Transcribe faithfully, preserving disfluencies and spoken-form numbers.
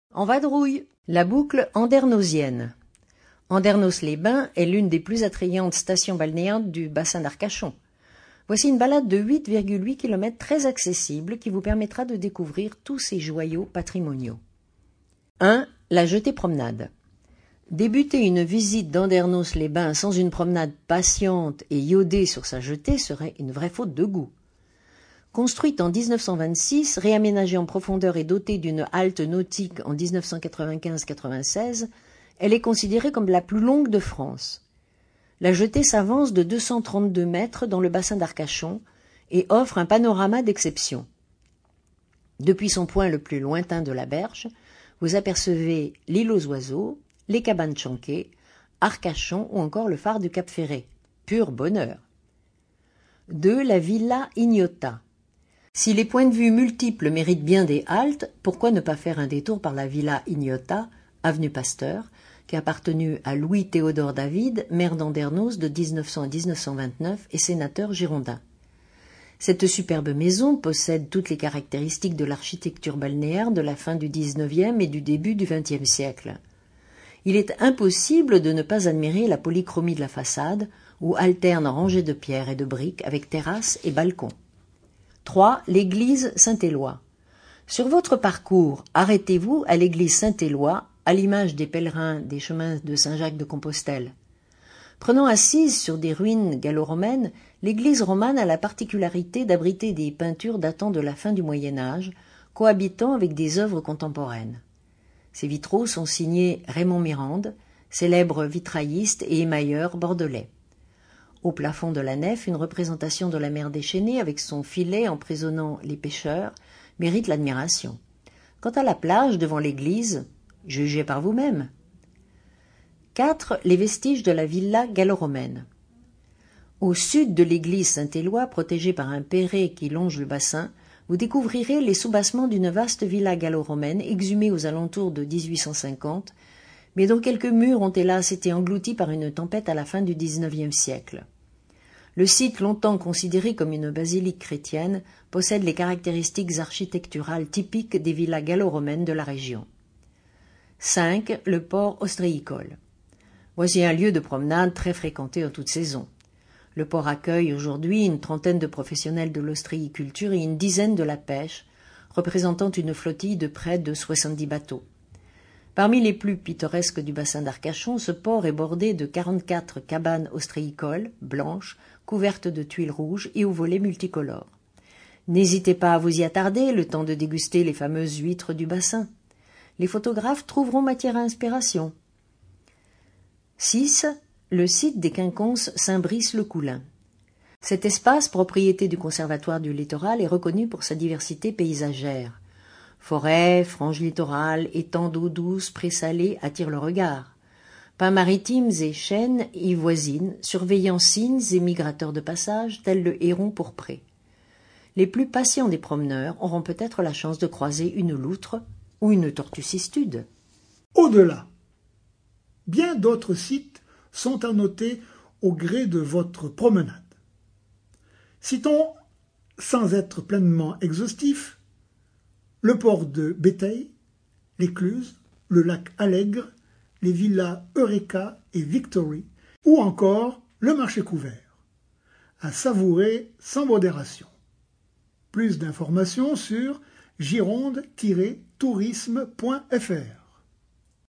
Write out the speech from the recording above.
En vadrouille, la boucle andernosienne. Andernos-les-Bains est l'une des plus attrayantes stations balnéaires du bassin d'Arcachon. Voici une balade de huit virgule huit kilomètres très accessible qui vous permettra de découvrir tous ces joyaux patrimoniaux. un. La jetée promenade. Débuter une visite d'Andernos-les-Bains sans une promenade patiente et iodée sur sa jetée serait une vraie faute de goût. Construite en dix-neuf cent vingt-six, réaménagée en profondeur et dotée d'une halte nautique en dix-neuf cent quatre-vingt-quinze quatre-vingt-seize, elle est considérée comme la plus longue de France. La jetée s'avance de deux cent trente-deux mètres dans le bassin d'Arcachon et offre un panorama d'exception. Depuis son point le plus lointain de la berge, vous apercevez l'île aux oiseaux, les cabanes chanquées, Arcachon ou encore le phare du Cap Ferret. Pur bonheur. deux. La Villa Ignota. Si les points de vue multiples méritent bien des haltes, pourquoi ne pas faire un détour par la Villa Ignota, avenue Pasteur, qui a appartenu à Louis-Théodore David, maire d'Andernos de dix-neuf cents à dix-neuf cent vingt-neuf et sénateur girondin. Cette superbe maison possède toutes les caractéristiques de l'architecture balnéaire de la fin du dix-neuvième et du début du vingtième siècle. Il est impossible de ne pas admirer la polychromie de la façade, où alternent rangées de pierres et de briques avec terrasses et balcons. trois. L'église Saint-Éloi. Sur votre parcours, arrêtez-vous à l'église Saint-Éloi, à l'image des pèlerins des chemins de Saint-Jacques-de-Compostelle. Prenant assise sur des ruines gallo-romaines, l'église romane a la particularité d'abriter des peintures datant de la fin du Moyen-Âge, cohabitant avec des œuvres contemporaines. Ces vitraux sont signés Raymond Mirande, célèbre vitrailliste et émailleur bordelais. Au plafond de la nef, une représentation de la mer déchaînée avec son filet emprisonnant les pêcheurs mérite l'admiration. Quant à la plage devant l'église, jugez par vous-même. quatre. Les vestiges de la villa gallo-romaine. Au sud de l'église Saint-Éloi, protégée par un perret qui longe le bassin, vous découvrirez les soubassements d'une vaste villa gallo-romaine exhumée aux alentours de dix-huit cent cinquante, mais dont quelques murs ont hélas été engloutis par une tempête à la fin du dix-neuvième siècle. Le site, longtemps considéré comme une basilique chrétienne, possède les caractéristiques architecturales typiques des villas gallo-romaines de la région. cinq. Le port ostréicole. Voici un lieu de promenade très fréquenté en toute saison. Le port accueille aujourd'hui une trentaine de professionnels de l'ostréiculture et une dizaine de la pêche, représentant une flottille de près de soixante-dix bateaux. Parmi les plus pittoresques du bassin d'Arcachon, ce port est bordé de quarante-quatre cabanes ostréicoles, blanches, couvertes de tuiles rouges et aux volets multicolores. N'hésitez pas à vous y attarder, le temps de déguster les fameuses huîtres du bassin. Les photographes trouveront matière à inspiration. six. Le site des Quinconces Saint-Brice-le-Coulin. Cet espace, propriété du Conservatoire du Littoral, est reconnu pour sa diversité paysagère. Forêts, franges littorales, étangs d'eau douce, présalés attirent le regard. Pins maritimes et chênes y voisinent, surveillant cygnes et migrateurs de passage, tels le héron pourpré. Les plus patients des promeneurs auront peut-être la chance de croiser une loutre ou une tortue cistude. Au-delà, bien d'autres sites sont à noter au gré de votre promenade. Citons, sans être pleinement exhaustif, le port de Béteil, l'Écluse, le lac Allègre, les villas Eureka et Victory, ou encore le marché couvert, à savourer sans modération. Plus d'informations sur gironde tiret tourisme point f r.